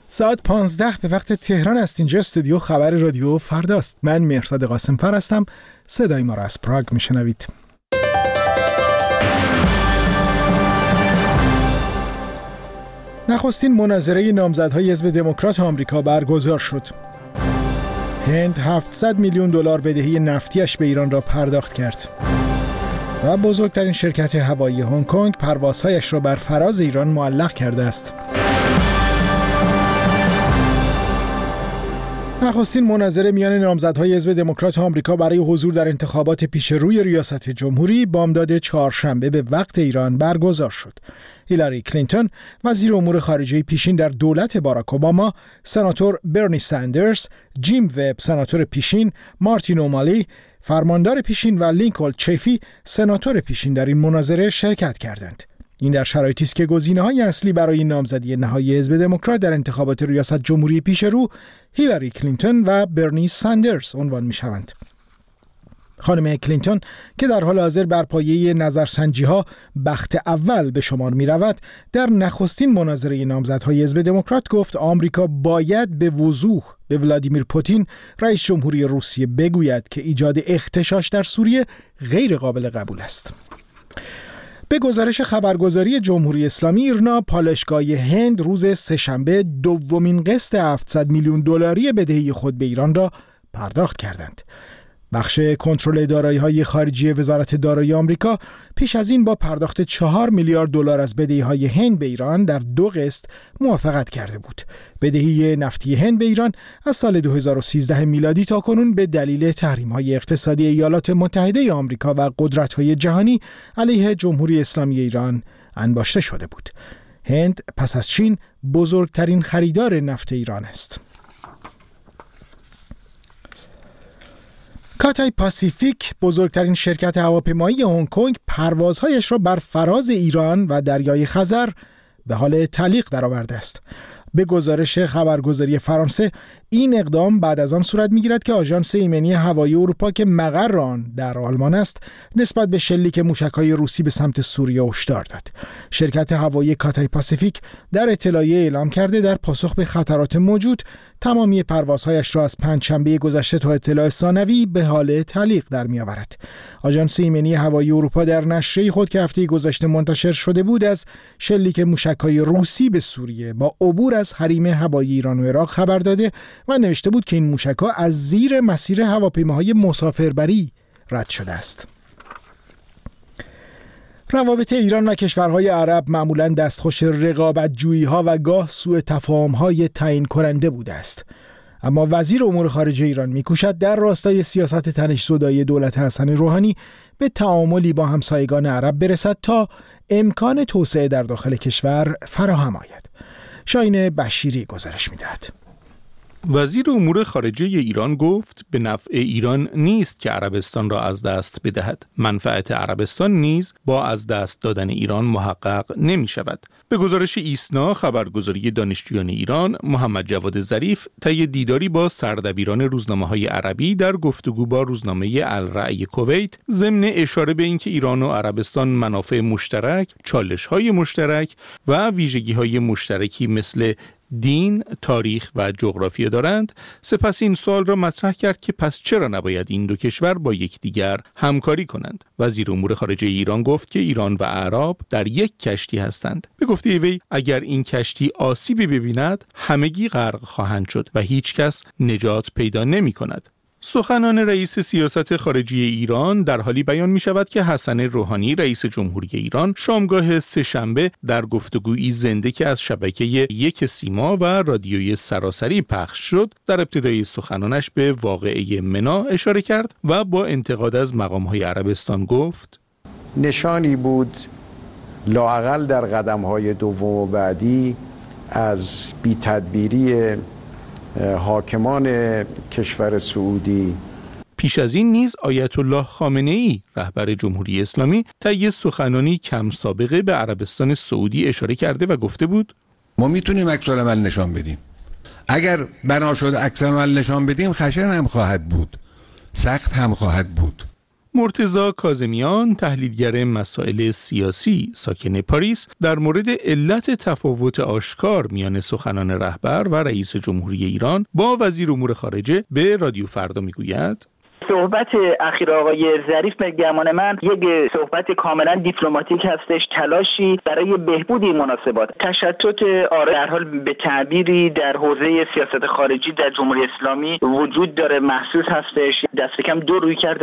ساعت 15 به وقت تهران است. اینجا استودیو خبر رادیو فرداست. من مهرداد قاسم‌فر هستم. صدای ما را از پراگ میشنوید. نخستین مناظره نامزدهای حزب دموکرات آمریکا برگزار شد. هند 700 میلیون دلار بدهی نفتیش به ایران را پرداخت کرد. و بزرگترین شرکت هوایی هنگ کنگ پروازهایش را بر فراز ایران معلق کرده است. نخستین مناظره میان نامزدهای حزب دموکرات آمریکا برای حضور در انتخابات پیش روی ریاست جمهوری بامداد چهارشنبه به وقت ایران برگزار شد. هیلاری کلینتون، وزیر امور خارجه پیشین در دولت باراک اوباما، سناتور برنی ساندرز، جیم وب سناتور پیشین، مارتین اومالی فرماندار پیشین و لینکولن چیفی سناتور پیشین در این مناظره شرکت کردند. این در شرایطی است که گزینه‌های اصلی برای نامزدی نهایی حزب دموکرات در انتخابات ریاست جمهوری پیش رو هیلاری کلینتون و برنی ساندرز عنوان می‌شوند. خانم کلینتون که در حال حاضر بر پایه نظرسنجی‌ها بخت اول به شمار می‌رود، در نخستین مناظره نامزدهای حزب دموکرات گفت آمریکا باید به وضوح به ولادیمیر پوتین رئیس جمهوری روسیه بگوید که ایجاد اغتشاش در سوریه غیر قابل قبول است. به گزارش خبرگزاری جمهوری اسلامی ایرنا، پالایشگاه هند روز سه‌شنبه دومین قسط 700 میلیون دلاری بدهی خود به ایران را پرداخت کردند. بخش کنترل دارایی‌های خارجی وزارت دارایی آمریکا پیش از این با پرداخت 4 میلیارد دلار از بدهی‌های هند به ایران در 2 قسط موافقت کرده بود. بدهی نفتی هند به ایران از سال 2013 میلادی تا کنون به دلیل تحریم‌های اقتصادی ایالات متحده آمریکا و قدرت‌های جهانی علیه جمهوری اسلامی ایران انباشته شده بود. هند پس از چین بزرگترین خریدار نفت ایران است. کاتای پاسیفیک، بزرگترین شرکت هواپیمایی هنگ کنگ، پروازهایش را بر فراز ایران و دریای خزر به حال تعلیق درآورده است. به گزارش خبرگزاری فرانسه، این اقدام بعد از آن صورت می‌گیرد که آژانس ایمنی هوایی اروپا که مقر آن در آلمان است، نسبت به شلیک موشک‌های روسی به سمت سوریه هشدار داد. شرکت هوایی کاتای پاسیفیک در اطلاعیه اعلام کرده در پاسخ به خطرات موجود، تمامی پروازهایش را از پنجشنبه گذشته تا اطلاع ثانوی به حال تعلیق در می‌آورد. آژانس ایمنی هوایی اروپا در نشریه خود که هفته گذشته منتشر شده بود از شلیک موشک‌های روسی به سوریه با عبور از حریم هوایی ایران و عراق خبر داده و نوشته بود که این موشک‌ها از زیر مسیر هواپیماهای مسافربری رد شده است. روابط ایران و کشورهای عرب معمولاً دستخوش رقابت‌جویی‌ها و گاه سوء تفاهم‌های تعیین کننده بوده است. اما وزیر امور خارجه ایران می‌کوشد در راستای سیاست تنش‌زدایی دولت حسن روحانی به تعاملی با همسایگان عرب برسد تا امکان توسعه در داخل کشور فراهم آید. شاهین بشیری گزارش می‌دهد. وزیر امور خارجه ایران گفت به نفع ایران نیست که عربستان را از دست بدهد. منفعت عربستان نیز با از دست دادن ایران محقق نمی شود. به گزارش ایسنا، خبرگزاری دانشجویان ایران، محمد جواد ظریف طی دیداری با سردبیران روزنامه‌های عربی در گفتگو با روزنامه الرأی کویت ضمن اشاره به اینکه ایران و عربستان منافع مشترک، چالش‌های مشترک و ویژگی‌های مشترکی مثل دین، تاریخ و جغرافیا دارند، سپس این سوال را مطرح کرد که پس چرا نباید این دو کشور با یکدیگر همکاری کنند. وزیر امور خارجه ایران گفت که ایران و اعراب در یک کشتی هستند. به گفته وی اگر این کشتی آسیبی ببیند همگی غرق خواهند شد و هیچ کس نجات پیدا نمی کند. سخنان رئیس سیاست خارجی ایران در حالی بیان می شود که حسن روحانی رئیس جمهوری ایران شامگاه سه‌شنبه در گفتگویی زنده که از شبکه یک سیما و رادیوی سراسری پخش شد در ابتدای سخنانش به واقعه منا اشاره کرد و با انتقاد از مقام‌های عربستان گفت نشانی بود لااقل در قدم‌های دوم و بعدی از بی‌تدبیری حاکمان کشور سعودی. پیش از این نیز آیت الله خامنه‌ای رهبر جمهوری اسلامی طی سخنانی کم سابقه به عربستان سعودی اشاره کرده و گفته بود ما میتونیم عکس‌العمل نشان بدیم. اگر بنا شد عکس‌العمل نشان بدیم خشن هم خواهد بود، سخت هم خواهد بود. مرتضی کاظمیان، تحلیلگر مسائل سیاسی ساکن پاریس، در مورد علت تفاوت آشکار میان سخنان رهبر و رئیس جمهوری ایران با وزیر امور خارجه به رادیو فردا میگوید: صحبت اخیر آقای ظریف به گمان من یک صحبت کاملا دیپلماتیک هستش، تلاشی برای بهبود این مناسبات. تشتت در حال به تعبیری در حوزه سیاست خارجی در جمهوری اسلامی وجود داره، محسوس هستش. دست کم دو رویکرد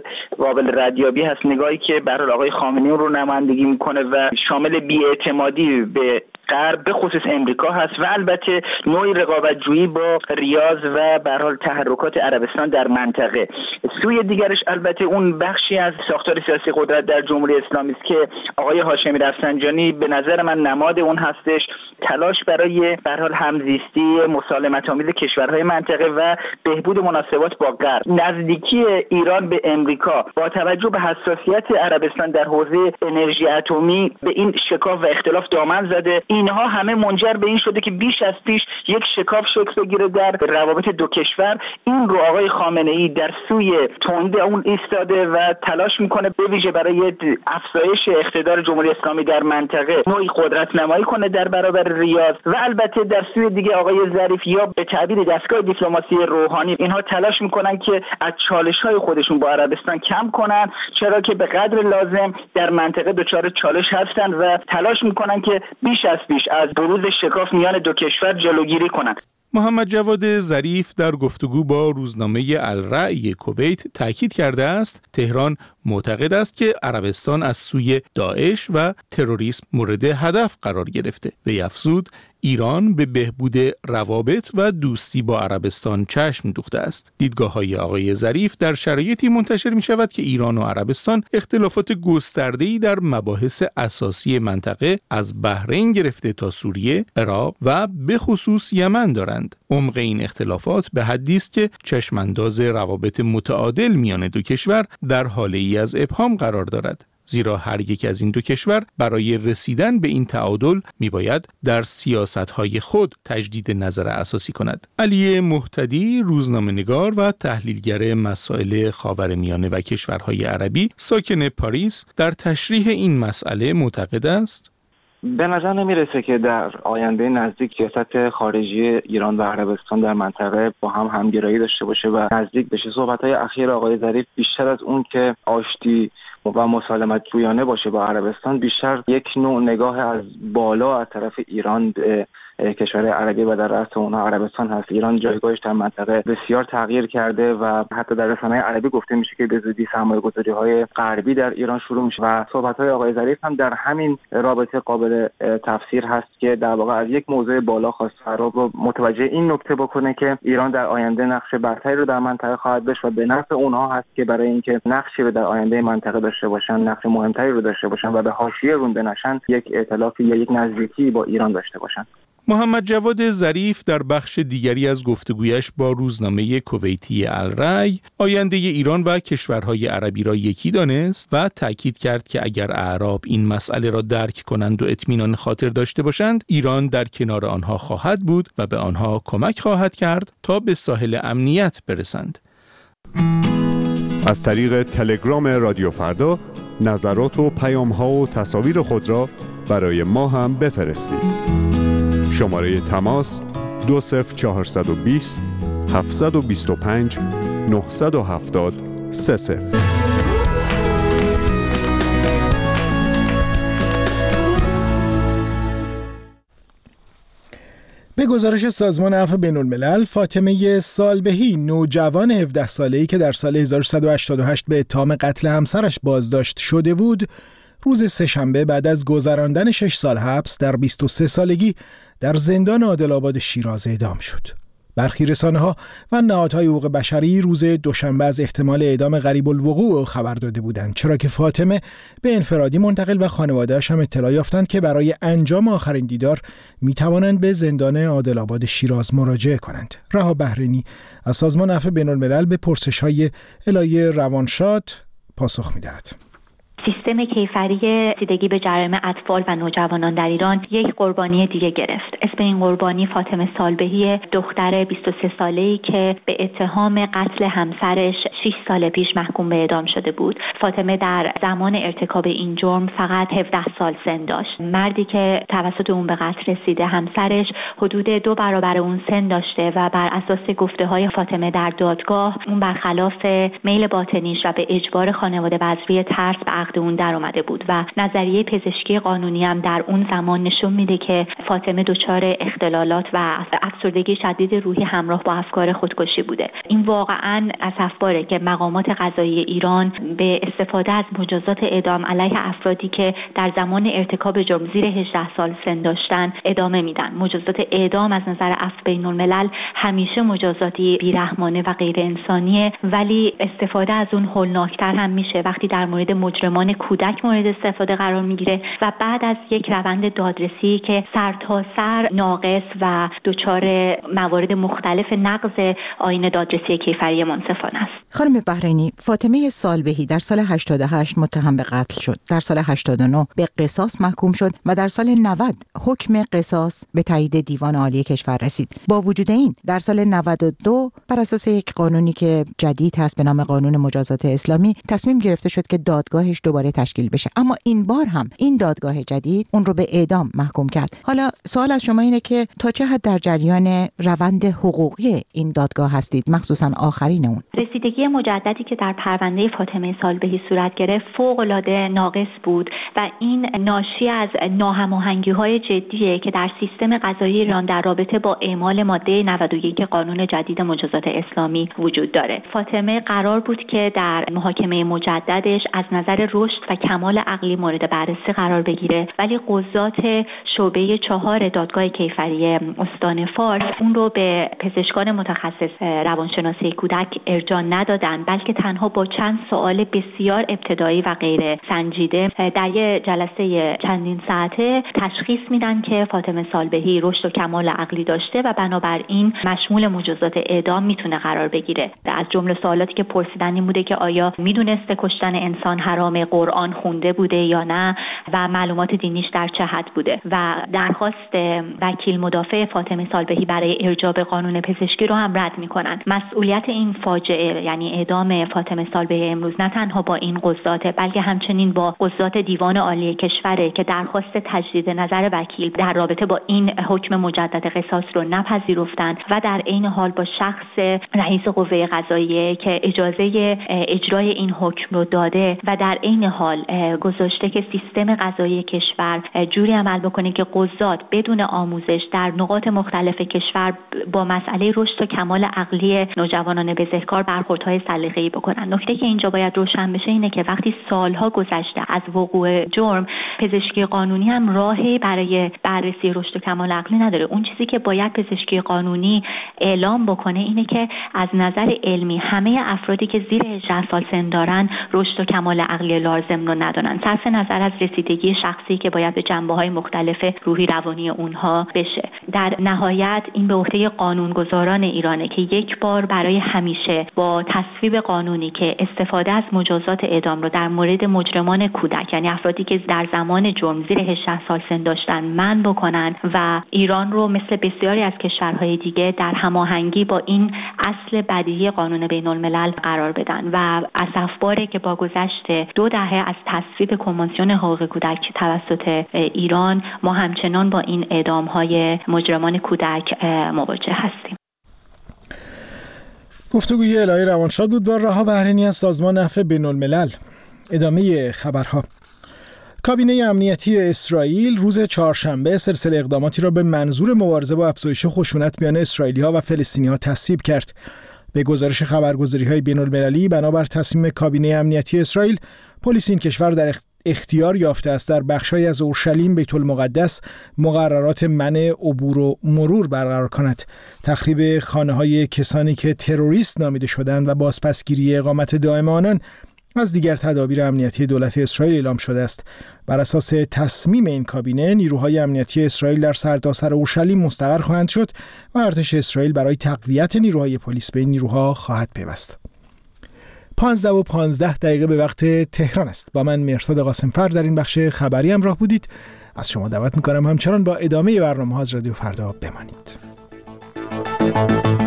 قابل ردیابی هست. نگاهی که به هر حال آقای خامنه‌ای رو نمایندگی میکنه و شامل بی‌اعتمادی به غرب به خصوص امریکا هست و البته نوعی رقابت‌جویی با ریاض و به هر حال تحرکات عربستان در منطقه. سوی دیگرش البته اون بخشی از ساختار سیاسی قدرت در جمهوری اسلامی است که آقای هاشمی رفسنجانی به نظر من نماد اون هستش. تلاش برای به هر حال همزیستی مسالمت‌آمیز کشورهای منطقه و بهبود مناسبات با غرب. نزدیکی ایران به امریکا با توجه به حساسیت عربستان در حوزه انرژی اتمی به این شکاف و اختلاف دامن زده. اینها همه منجر به این شده که بیش از پیش یک شکاف شکل بگیره در روابط دو کشور. این رو آقای خامنه‌ای در سوی تنده اون ایستاده و تلاش میکنه به ویژه برای افزایش اقتدار جمهوری اسلامی در منطقه نوعی قدرت نمایی کنه در برابر ریاض و البته در سوی دیگه آقای ظریف یا به تعبیر دستگاه دیپلماسی روحانی اینها تلاش میکنن که از چالش‌های خودشون با عربستان کم کنن، چرا که به قدر لازم در منطقه دچار چالش هستن و تلاش میکنن که بیش از پیش از بروز شکاف میان دو کشور جلوگیری کنند. محمد جواد ظریف در گفتگو با روزنامه الرأی کویت تاکید کرده است تهران معتقد است که عربستان از سوی داعش و تروریسم مورد هدف قرار گرفته. وی افزود ایران به بهبود روابط و دوستی با عربستان چشم دوخته است. دیدگاه‌های آقای ظریف در شرایطی منتشر می‌شود که ایران و عربستان اختلافات گسترده‌ای در مباحث اساسی منطقه از بحرین گرفته تا سوریه، عراق و به خصوص یمن دارند. عمق این اختلافات به حدی است که چشمانداز روابط متعادل میان دو کشور در حاله‌ای از ابهام قرار دارد. زیرا هر یک از این دو کشور برای رسیدن به این تعادل میباید در سیاست‌های خود تجدید نظر اساسی کند. علی مهتدی، روزنامه‌نگار و تحلیلگر مسائل خاورمیانه و کشورهای عربی ساکن پاریس، در تشریح این مسئله معتقد است به نظر نمیرسه که در آینده نزدیک سیاست خارجی ایران و عربستان در منطقه با هم همگرایی داشته باشه و نزدیک بشه. صحبت‌های اخیر آقای ظریف بیشتر از اون که آشتی و مسالمت جویانه باشه با عربستان، بیشتر یک نوع نگاه از بالا از طرف ایران به کشور عربی و در رأس اونها عربستان هست. ایران جایگاهش در منطقه بسیار تغییر کرده و حتی در رسانه‌های عربی گفته میشه که به زودی سرمایه‌گذاری‌های غربی در ایران شروع میشه و صحبت‌های آقای ظریف هم در همین رابطه قابل تفسیر هست که در واقع از یک موضوع بالا خواست عرب رو متوجه این نکته بکنه که ایران در آینده نقش برتری رو در منطقه خواهد داشت و به نفع اونها هست که برای اینکه نقشی رو در آینده منطقه داشته باشن، نقش مهمتری رو داشته باشن و به حاشیه رونده نشن، یک ائتلافی یا یک نزدیکی با ایران داشته باشن. محمد جواد ظریف در بخش دیگری از گفتگویش با روزنامه کویتی الرأی آینده ایران و کشورهای عربی را یکی دانست و تأکید کرد که اگر اعراب این مسئله را درک کنند و اطمینان خاطر داشته باشند، ایران در کنار آنها خواهد بود و به آنها کمک خواهد کرد تا به ساحل امنیت برسند. از طریق تلگرام رادیو فردا نظرات و پیام‌ها و تصاویر خود را برای ما هم بفرستید. شماره تماس 20420 725 970 30. به گزارش سازمان عفو بین‌الملل، فاطمه سالبهی، نوجوان 17 ساله‌ای که در سال 1388 به اتهام قتل همسرش بازداشت شده بود، روز سه‌شنبه بعد از گذراندن 6 سال حبس در 23 سالگی در زندان عادل‌آباد شیراز اعدام شد. برخی رسانه‌ها و نهادهای حقوق بشری روز دوشنبه از احتمال اعدام قریب الوقوع خبر داده بودند، چرا که فاطمه به انفرادی منتقل و خانواده‌اش هم اطلاع یافتند که برای انجام آخرین دیدار می‌توانند به زندان عادل‌آباد شیراز مراجعه کنند. رها بحرینی از سازمان عفو بین‌الملل به پرسش‌های الهه روانشاد پاسخ می‌دهد. سیستم کیفری رسیدگی به جرایم اطفال و نوجوانان در ایران یک قربانی دیگه گرفت. اسم این قربانی فاطمه سالبهی، دختر 23 ساله‌ای که به اتهام قتل همسرش 6 سال پیش محکوم به اعدام شده بود. فاطمه در زمان ارتکاب این جرم فقط 17 سال سن داشت. مردی که توسط اون به قتل رسیده، همسرش حدود 2 برابر اون سن داشته و بر اساس گفته‌های فاطمه در دادگاه اون برخلاف میل باطنیش و به اجبار خانواده و از روی ترس به عقد اون در اومده بود و نظریه پزشکی قانونی هم در اون زمان نشون میده که فاطمه دچار اختلالات و افسردگی شدید روحی همراه با افکار خودکشی بوده. این واقعاً اسفباره که مقامات قضایی ایران به استفاده از مجازات اعدام علیه افرادی که در زمان ارتکاب جرم زیر 18 سال سن داشتن ادامه میدن. مجازات اعدام از نظر عفو بین الملل همیشه مجازاتی بیرحمانه و غیر انسانیه، ولی استفاده از اون هولناکتر هم میشه وقتی در مورد مجرمان کودک مورد استفاده قرار میگیره و بعد از یک روند دادرسی که سرتاسر ناقص و دچار موارد مختلف نقض آیین دادرسی کیفری منصفانه است. خانم بحرینی، فاطمه سالبهی در سال 88 متهم به قتل شد. در سال 89 به قصاص محکوم شد و در سال 90 حکم قصاص به تایید دیوان عالی کشور رسید. با وجود این در سال 92 بر اساس یک قانونی که جدید هست به نام قانون مجازات اسلامی تصمیم گرفته شد که دادگاهش دوباره تشکیل بشه، اما این بار هم این دادگاه جدید اون رو به اعدام محکوم کرد. حالا سوال از شما اینه که تا چه حد در جریان روند حقوقی این دادگاه هستید، مخصوصا آخرین اون؟ رسیدگی مجددی که در پرونده فاطمه سالبهی صورت گرفت فوق‌العاده ناقص بود و این ناشی از ناهماهنگی‌های جدیه که در سیستم قضایی ایران در رابطه با اعمال ماده 91 قانون جدید مجازات اسلامی وجود داره. فاطمه قرار بود که در محاکمه مجددش از نظر رشد و کمال عقلی مورد بررسی قرار بگیره، ولی قضات شعبه 4 دادگاه کیفری استان فارس اون رو به پزشکان متخصص روانشناسی کودک ارجاع ندادن، بلکه تنها با چند سوال بسیار ابتدایی و غیر سنجیده در یه جلسه چندین ساعته تشخیص میدن که فاطمه سالبهی رشد و کمال عقلی داشته و بنابراین مشمول مجازات اعدام میتونه قرار بگیره. از جمله سوالاتی که پرسیدن این بوده که آیا میدونسته کشتن انسان حرامه، قرآن خونده بوده یا نه و معلومات دینیش در چه حد بوده و درخواست وکیل مدافع فاطمه سالبهی برای ارجاع به قانون پزشکی رو هم رد میکنن. مسئولیت این فاجعه یعنی اعدام فاطمه سالبهی امروز نه تنها با این قضاته بلکه همچنین با قضات دیوان عالی کشوره که درخواست تجدید نظر وکیل در رابطه با این حکم مجدد قصاص رو نپذیرفتن و در عین حال با شخص رئیس قوه قضاییه که اجازه اجرای این حکم رو داده و در عین حال گذاشته که سیستم قضایی کشور جوری عمل بکنه که قضات بدون آموزش در نقاط مختلف کشور با مسئله رشد و کمال عقلی نوجوانان بزهکار برخوردهای سلیقه‌ای بکنن. نکته که اینجا باید روشن بشه اینه که وقتی سالها گذشته از وقوع جرم، پزشکی قانونی هم راهی برای بررسی رشد و کمال عقلی نداره. اون چیزی که باید پزشکی قانونی اعلام بکنه اینه که از نظر علمی همه افرادی که زیر 18 سال سن دارن رشد و کمال عقلی لازم رو ندارن، صرف نظر از رسیدگی شخصی که باید به جنبه‌های مختلف روحی روانی اونها بشه. در نهایت این به عهده قانونگذاران ایرانه که یک بار برای همیشه با تصویب قانونی که استفاده از مجازات اعدام رو در مورد مجرمان کودک یعنی افرادی که در زمان جرم زیر 18 سال سن داشتن منع بکنن و ایران رو مثل بسیاری از کشورهای دیگه در هماهنگی با این اصل بدیهی قانون بین الملل قرار بدن و اسفباره که با گذشت 2 دهه از تصویب کنوانسیون حقوق کودک توسط ایران ما همچنان با این اعدام‌های مجرمان کودک مواجه هستیم. گفتگوی الهی روانشاد بود با رها بحرینی از سازمان عفو بین الملل. ادامه خبرها. کابینه امنیتی اسرائیل روز چهارشنبه سلسله اقداماتی را به منظور مبارزه با افزایش خشونت میان اسرائیلی‌ها و فلسطینی‌ها تصویب کرد. به گزارش خبرگزاری‌های بین‌المللی بنابر تصمیم کابینه امنیتی اسرائیل، پلیس این کشور در اختیار یافته است در بخش‌هایی از اورشلیم بیت المقدس مقررات منع عبور و مرور برقرار کند. تخریب خانه‌های کسانی که تروریست نامیده شدند و بازپسگیری اقامت دائم آنان از دیگر تدابیر امنیتی دولت اسرائیل اعلام شده است. بر اساس تصمیم این کابینه، نیروهای امنیتی اسرائیل در سرتاسر اورشلیم مستقر خواهند شد و ارتش اسرائیل برای تقویت نیروهای پلیس به این نیروها خواهد پیوست. 15:15 به وقت تهران است. با من مهرداد قاسمفر در این بخش خبری همراه بودید. از شما دعوت می‌کنم همچنان با ادامه برنامه‌ها از رادیو فردا بمانید.